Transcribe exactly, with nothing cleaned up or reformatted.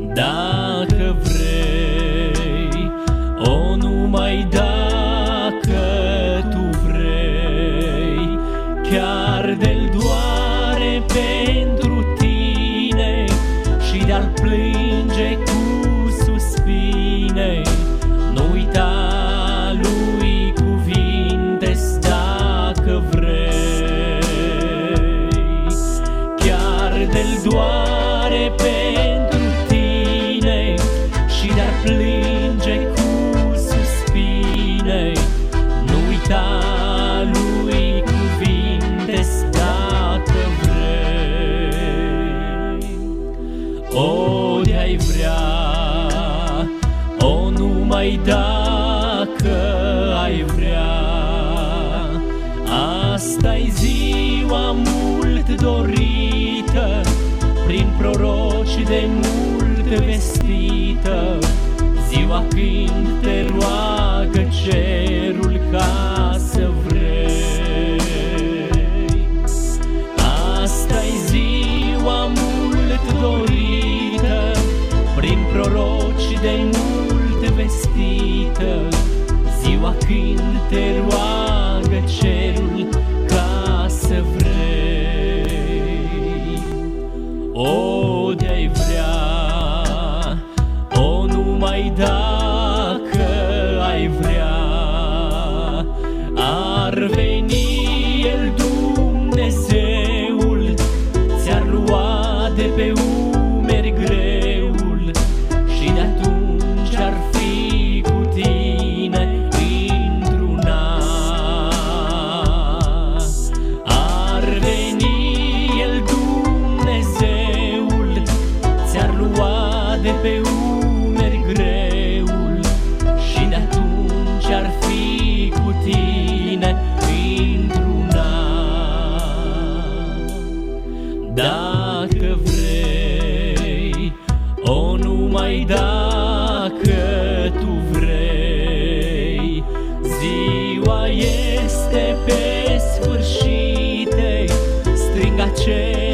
Dacă vrei, o numai dacă tu vrei, chiar de-l doare pentru tine și de-al plânge cu suspine, nu uita lui cuvinte-s dacă vrei. Chiar de-l doare pentru tine și de-ar plânge cu suspine, nu uita lui cuvinte-s dacă vrei. O, de-ai vrea, o, numai dacă ai vrea, asta-i ziua mult dorită, prin proroci de mult vestită, ziua când te roagă cerul ca să vrei. Asta-i ziua mult dorită, prin proroci de mult vestită, ziua când te roagă cerul ca să vrei. O, de-ai vrea, o, numai dacă ai vrea, ar veni El Dumnezeul, ți-ar lua de pe umeri greul și de-atunci ar fi cu tine într-una. Ar veni El Dumnezeul, ți-ar lua de pe umeri greul și de-atunci ar fi cu tine într-una. Dacă vrei, o, numai dacă tu vrei, ziua este pe sfârșit, strigă